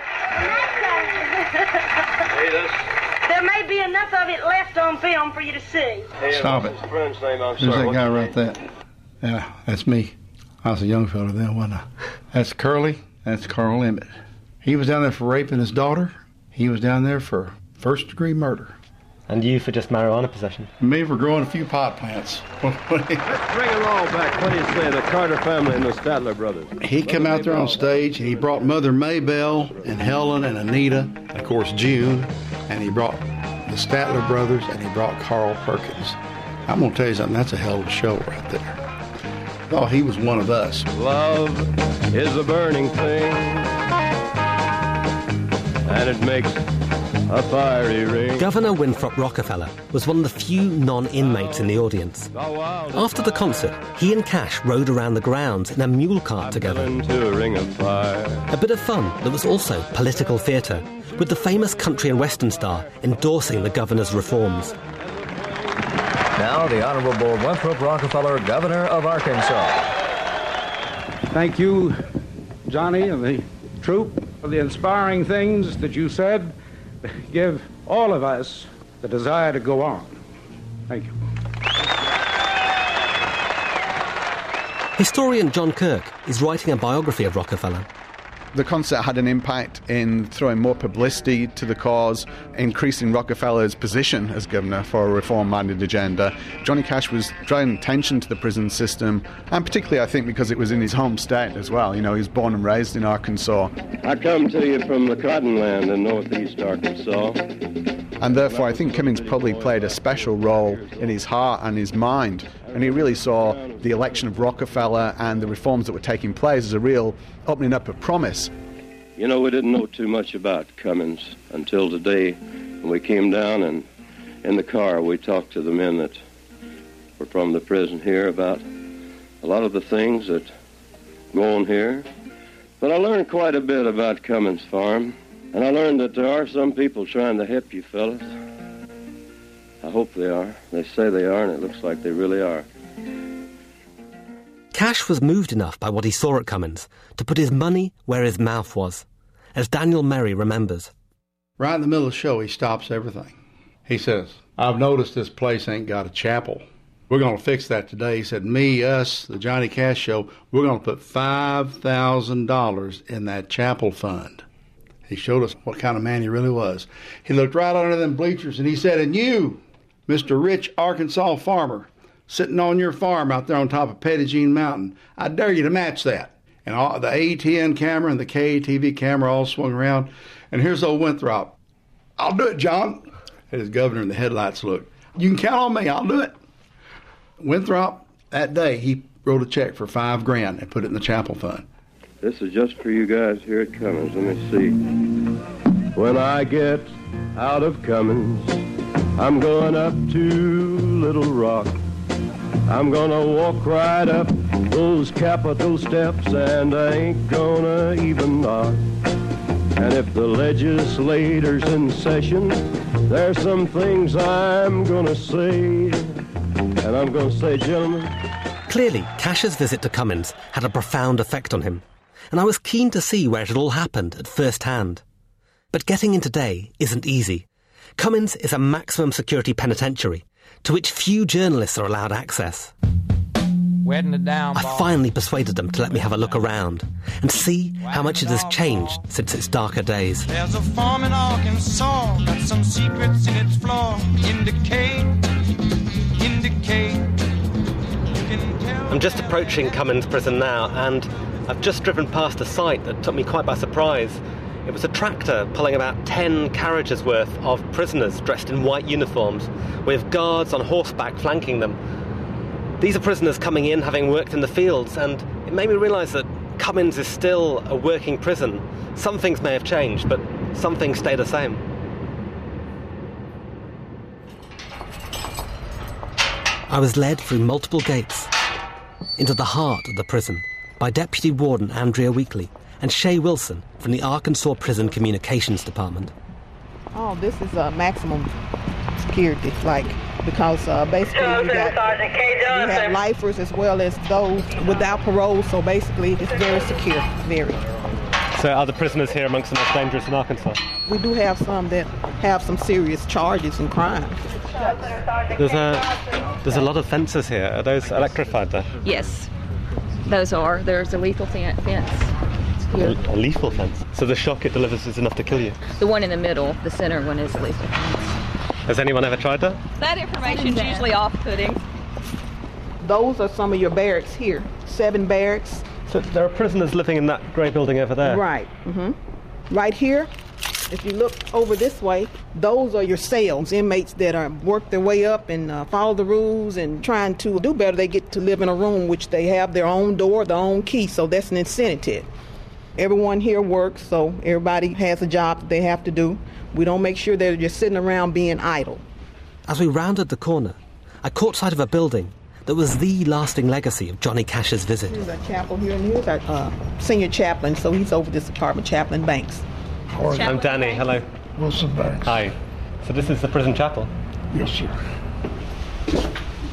There may be enough of it left on film for you to see. Stop it. Who's that guy right there? Yeah, that's me. I was a young fellow then, wasn't I? That's Curly. That's Carl Emmett. He was down there for raping his daughter. He was down there for first-degree murder. And you for just marijuana possession? Me for growing a few pot plants. Let's bring it all back. What do you say, the Carter family and the Statler brothers? He come out there on stage, and he brought Mother Maybelle and Helen and Anita, and of course June, and he brought the Statler brothers, and he brought Carl Perkins. I'm going to tell you something, that's a hell of a show right there. Oh, he was one of us. Love is a burning thing, and it makes a fiery ring. Governor Winthrop Rockefeller was one of the few non-inmates in the audience. After the concert, he and Cash rode around the grounds in a mule cart together. A bit of fun that was also political theatre, with the famous country and western star endorsing the governor's reforms. Now, the Honorable Winthrop Rockefeller, Governor of Arkansas. Thank you, Johnny and the troop, for the inspiring things that you said. Give all of us the desire to go on. Thank you. Historian John Kirk is writing a biography of Rockefeller. The concert had an impact in throwing more publicity to the cause, increasing Rockefeller's position as governor for a reform-minded agenda. Johnny Cash was drawing attention to the prison system, and particularly, I think, because it was in his home state as well. You know, he was born and raised in Arkansas. I come to you from the Cottonland in northeast Arkansas. And therefore, I think Cummins probably played a special role in his heart and his mind. And he really saw the election of Rockefeller and the reforms that were taking place as a real opening up of promise. You know, we didn't know too much about Cummins until today when we came down, and in the car we talked to the men that were from the prison here about a lot of the things that go on here. But I learned quite a bit about Cummins Farm. And I learned that there are some people trying to help you fellas. I hope they are. They say they are, and it looks like they really are. Cash was moved enough by what he saw at Cummins to put his money where his mouth was, as Daniel Merry remembers. Right in the middle of the show, he stops everything. He says, I've noticed this place ain't got a chapel. We're going to fix that today. He said, me, us, the Johnny Cash Show, we're going to put $5,000 in that chapel fund. He showed us what kind of man he really was. He looked right under them bleachers and he said, and you, Mr. Rich Arkansas farmer, sitting on your farm out there on top of Pettigene Mountain, I dare you to match that. And all, the ATN camera and the KTV camera all swung around. And here's old Winthrop. I'll do it, John. And his governor in the headlights looked. You can count on me. I'll do it. Winthrop, that day, he wrote a check for $5,000 and put it in the chapel fund. This is just for you guys here at Cummins. Let me see. When I get out of Cummins, I'm going up to Little Rock. I'm gonna walk right up those Capitol steps, and I ain't gonna even knock. And if the legislature's in session, there's some things I'm gonna say. And I'm gonna say, gentlemen... Clearly, Cash's visit to Cummins had a profound effect on him, and I was keen to see where it had all happened at first hand. But getting in today isn't easy. Cummins is a maximum security penitentiary, to which few journalists are allowed access. Wetting it down, I finally persuaded them to let me have a look around and see how much it has changed since its darker days. There's a farm in Arkansas, got some secrets in its floor. Indicate. I'm just approaching Cummins Prison now, and I've just driven past a sight that took me quite by surprise. It was a tractor pulling about 10 carriages worth of prisoners dressed in white uniforms, with guards on horseback flanking them. These are prisoners coming in having worked in the fields, and it made me realise that Cummins is still a working prison. Some things may have changed, but some things stay the same. I was led through multiple gates into the heart of the prison by Deputy Warden Andrea Weekly and Shay Wilson from the Arkansas Prison Communications Department. Oh, this is maximum security, because basically you have lifers as well as those without parole, so basically it's very secure, very. So are the prisoners here amongst the most dangerous in Arkansas? We do have some that have some serious charges and crimes. There's a lot of fences here. Are those electrified there? Yes, those are. There's a lethal fence. Here. A lethal fence? So the shock it delivers is enough to kill you? The one in the middle, the center one, is a lethal fence. Has anyone ever tried that? That information's usually off-putting. Those are some of your barracks here. 7 barracks. So there are prisoners living in that grey building over there? Right. Mm-hmm. Right here, if you look over this way, those are your cells. Inmates that are work their way up and follow the rules and trying to do better. They get to live in a room which they have their own door, their own key, so that's an incentive. Everyone here works, so everybody has a job that they have to do. We don't make sure they're just sitting around being idle. As we rounded the corner, I caught sight of a building that was the lasting legacy of Johnny Cash's visit. Here's our chapel here, and here's our senior chaplain, so he's over this department, Chaplain Banks. I'm Danny, hello. Wilson Banks. Hi. So this is the prison chapel? Yes, sir.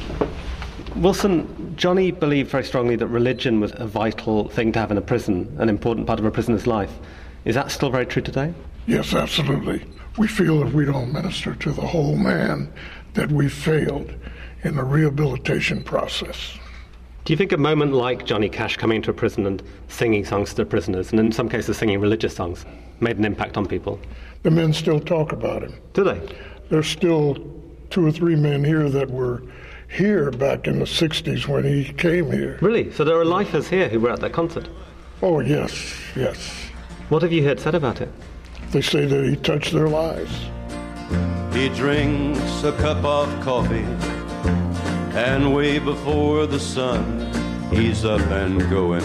Wilson, Johnny believed very strongly that religion was a vital thing to have in a prison, an important part of a prisoner's life. Is that still very true today? Yes, absolutely. We feel if we don't minister to the whole man, that we've failed in the rehabilitation process. Do you think a moment like Johnny Cash coming into a prison and singing songs to the prisoners, and in some cases singing religious songs, made an impact on people? The men still talk about him. Do they? There's still 2 or 3 men here that were here back in the 60s when he came here. Really? So there are lifers here who were at that concert? Oh, yes, yes. What have you heard said about it? They say that he touched their lives. He drinks a cup of coffee, and way before the sun, he's up and going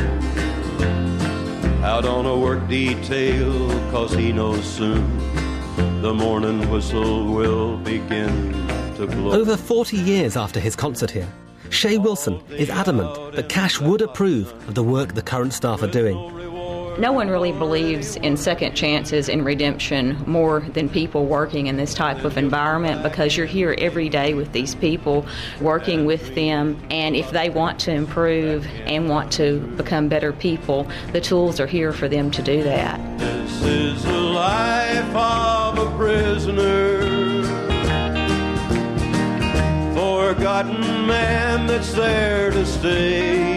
out on a work detail, 'cause he knows soon the morning whistle will begin to blow. Over 40 years after his concert here, Shay Wilson is adamant that Cash would approve of the work the current staff are doing. No one really believes in second chances and redemption more than people working in this type of environment, because you're here every day with these people, working with them, and if they want to improve and want to become better people, the tools are here for them to do that. This is the life of a prisoner, forgotten man that's there to stay.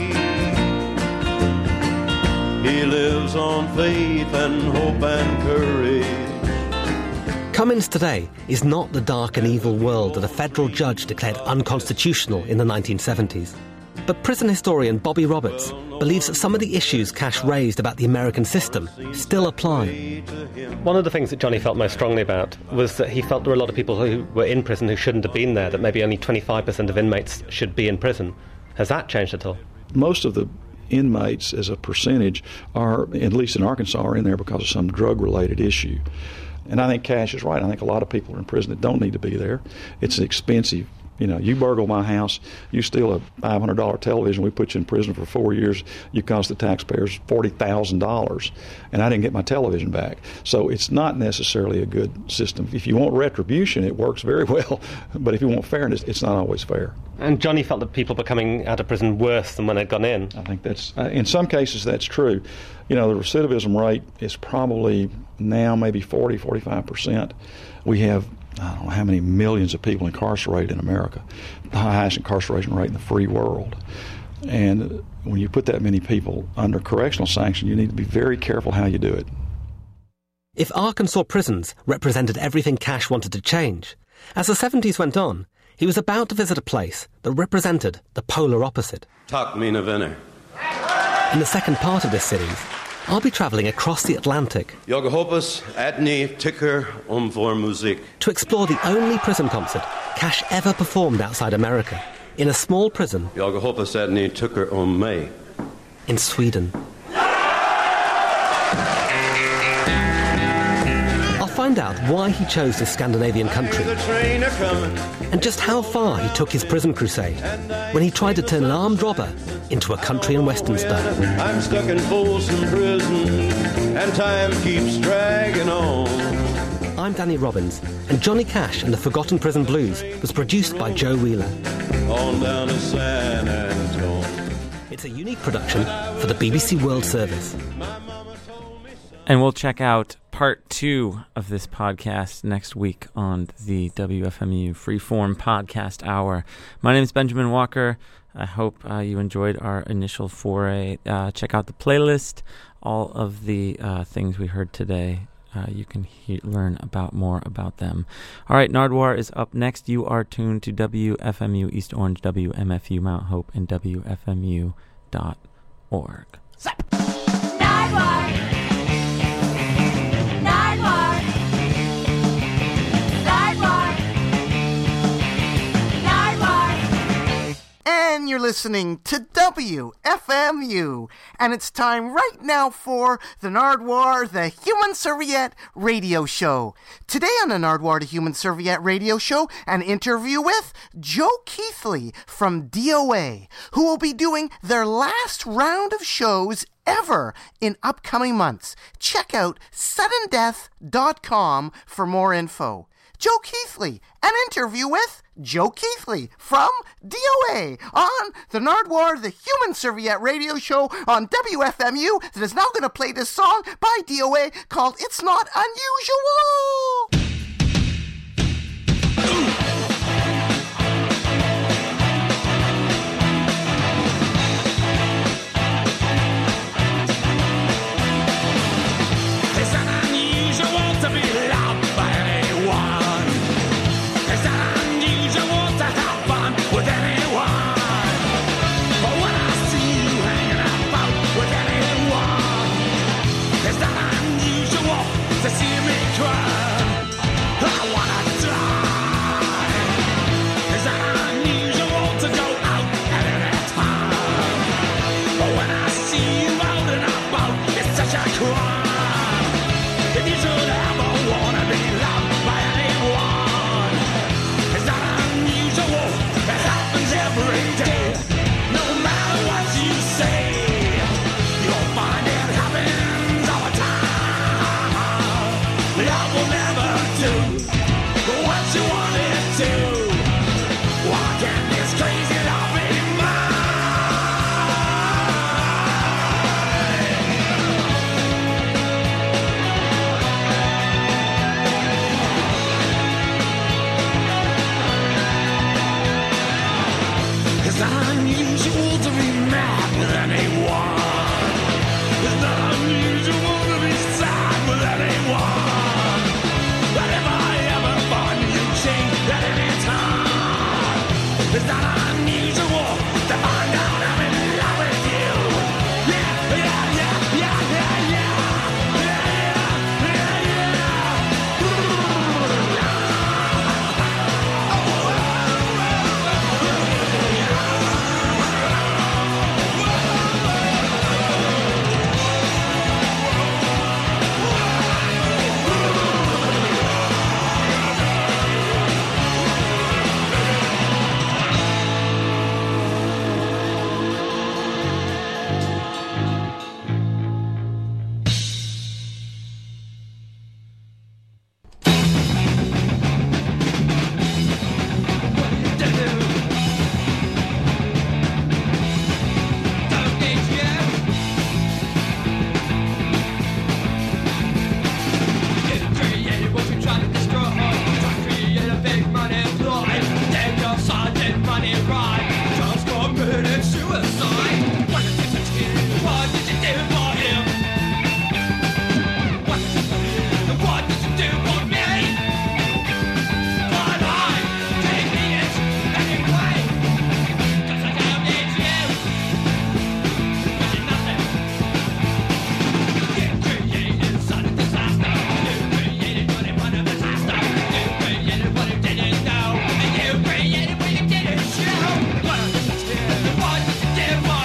He lives on faith and hope and courage. Cummins today is not the dark and evil world that a federal judge declared unconstitutional in the 1970s. But prison historian Bobby Roberts believes that some of the issues Cash raised about the American system still apply. One of the things that Johnny felt most strongly about was that he felt there were a lot of people who were in prison who shouldn't have been there, that maybe only 25% of inmates should be in prison. Has that changed at all? Most of the inmates, as a percentage, are, at least in Arkansas, are in there because of some drug-related issue. And I think Cash is right. I think a lot of people are in prison that don't need to be there. It's expensive. You know, you burgle my house, you steal a $500 television, we put you in prison for 4 years, you cost the taxpayers $40,000, and I didn't get my television back. So it's not necessarily a good system. If you want retribution, it works very well, but if you want fairness, it's not always fair. And Johnny felt that people were coming out of prison worse than when they'd gone in. I think that's, in some cases, that's true. You know, the recidivism rate is probably now maybe 40-45%. We have, I don't know how many millions of people incarcerated in America, the highest incarceration rate in the free world. And when you put that many people under correctional sanction, you need to be very careful how you do it. If Arkansas prisons represented everything Cash wanted to change, as the 70s went on, he was about to visit a place that represented the polar opposite. Tack mina vänner. In the second part of this series, I'll be travelling across the Atlantic Jag hoppas att ni tycker om vår musik. to explore the only prison concert Cash ever performed outside America, in a small prison Jag hoppas att ni tycker om mig. in Sweden. I'll find out why he chose this Scandinavian country and just how far he took his prison crusade when he tried to turn an armed robber into a country and western star. I'm stuck in Folsom Prison and time keeps dragging on. I'm Danny Robbins, and Johnny Cash and the Forgotten Prison Blues was produced by Joe Wheeler. On down to San Antonio. It's a unique production for the BBC World Service. And we'll check out part 2 of this podcast next week on the WFMU Freeform Podcast Hour. My name is Benjamin Walker. I hope you enjoyed our initial foray. Check out the playlist. All of the things we heard today, you can learn about more about them. All right, Nardwuar is up next. You are tuned to WFMU East Orange, WMFU Mount Hope, and WFMU.org. Nardwuar. And you're listening to WFMU, and it's time right now for the Nardwuar, the Human Serviette Radio Show. Today on the Nardwuar, the Human Serviette Radio Show, an interview with Joe Keithley from DOA, who will be doing their last round of shows ever in upcoming months. Check out suddendeath.com for more info. Joe Keithley, an interview with Joe Keithley from DOA on the Nardwuar, the Human Serviette Radio Show on WFMU that is now going to play this song by DOA called It's Not Unusual. It's not unusual to be loved by anyone. It's not unusual to have fun with anyone. But when I see you hanging about with anyone, it's not unusual to see me cry. unusual to be mad with anyone. It's not unusual to be sad with anyone. But if I ever find you change at any time, it's not unusual to find out I'm in love with you. Yeah, yeah, yeah, yeah, yeah, yeah. Give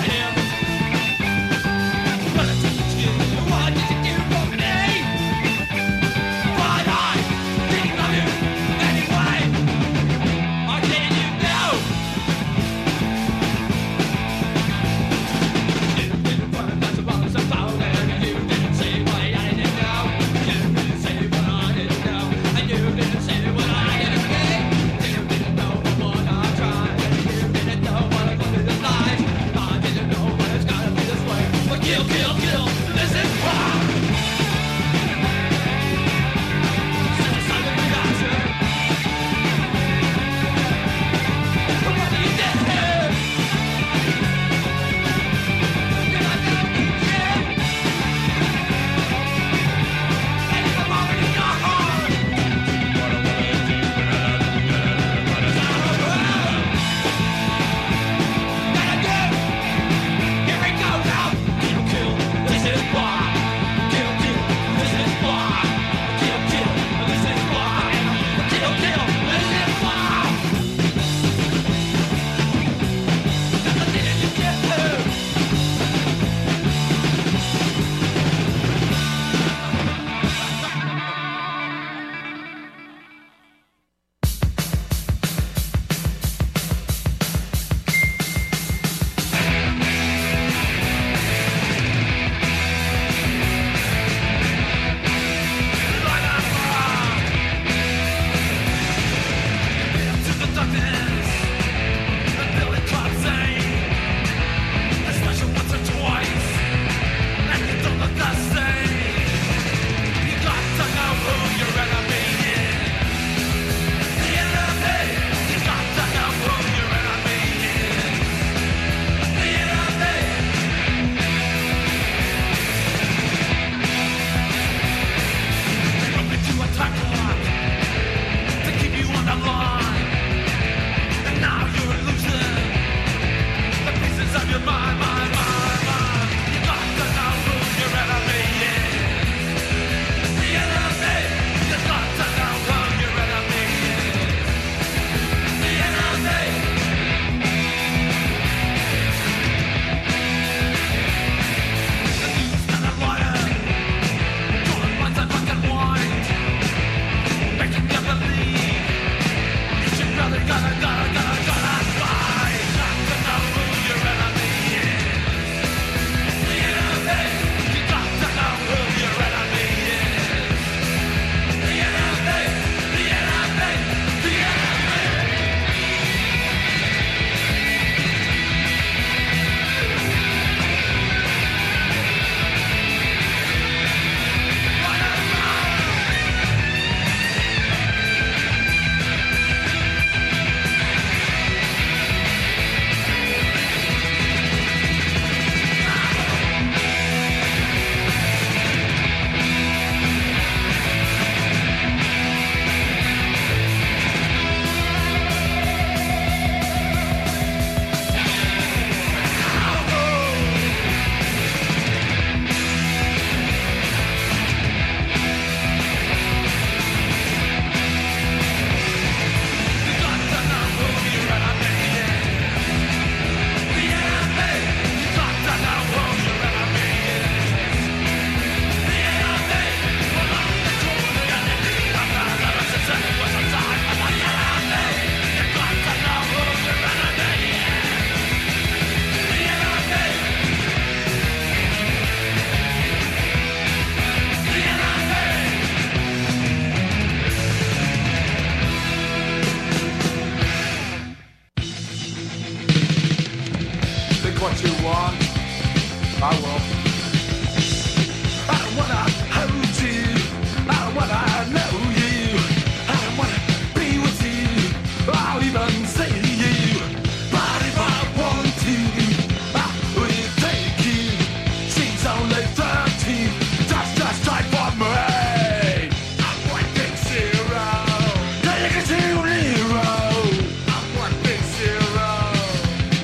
what you want. I will.